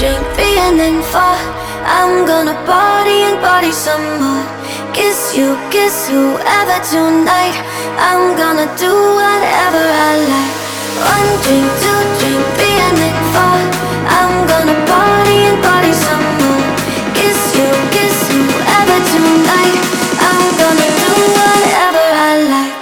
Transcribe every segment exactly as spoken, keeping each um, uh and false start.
drink three and then four. I'm gonna party and party some more. Kiss you, kiss whoever tonight. I'm gonna do whatever I like. One drink, two drink, three and then four. I'm gonna party and party some more. Kiss you, kiss whoever tonight. I'm gonna do whatever I like.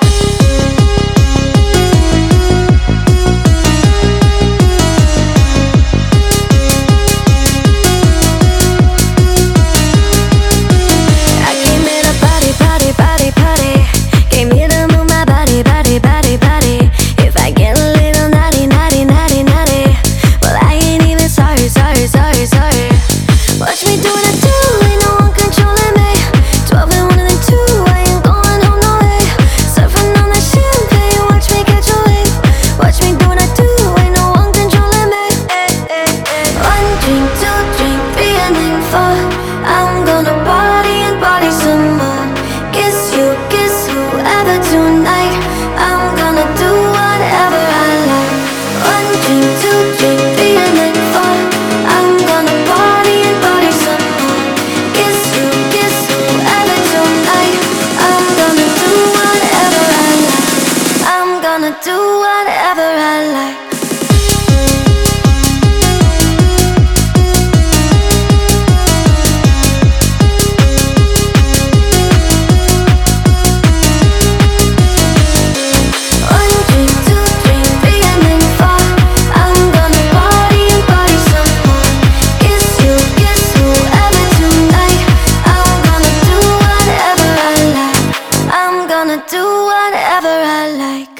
I'm gonna party and party some more. Kiss you, kiss whoever tonight. I'm gonna do whatever I like. One drink, two drink, three and then four. I'm gonna party and party some more. Kiss you, kiss whoever tonight. I'm gonna do whatever I like. I'm gonna do whatever I like. Do whatever I like.